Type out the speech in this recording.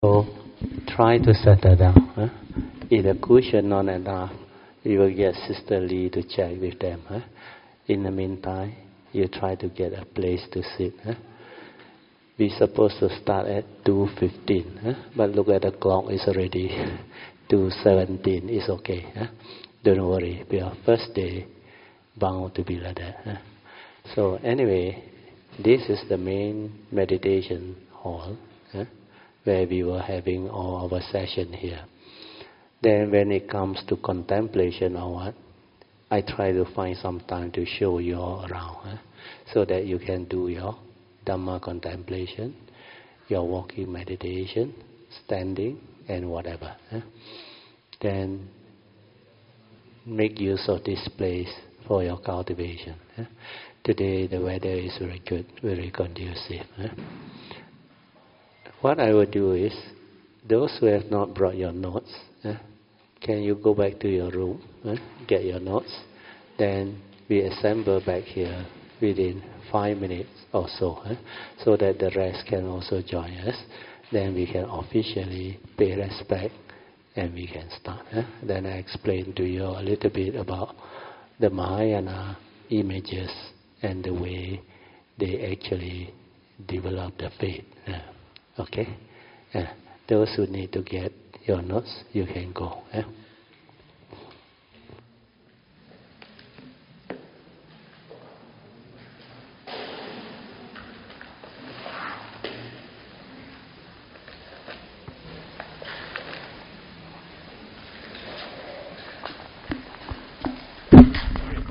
So try to settle down. If the cushion not enough, you will get Sister Lee to check with them. In the meantime, you try to get a place to sit. We're supposed to start at 2:15, but look at the clock, it's already 2:17. It's okay. Don't worry, our first day bound to be like that. So anyway, this is the main meditation hall where we were having all our session here. Then when it comes to contemplation or what, I try to find some time to show you all around so that you can do your Dhamma contemplation, your walking meditation, standing and whatever. Then make use of this place for your cultivation. Today the weather is very good, very conducive. What I will do is, those who have not brought your notes, can you go back to your room, get your notes? Then we assemble back here within 5 minutes or so, so that the rest can also join us. Then we can officially pay respect and we can start. Then I explain to you a little bit about the Mahayana images and the way they actually develop the faith. Okay? Those who need to get your notes, you can go.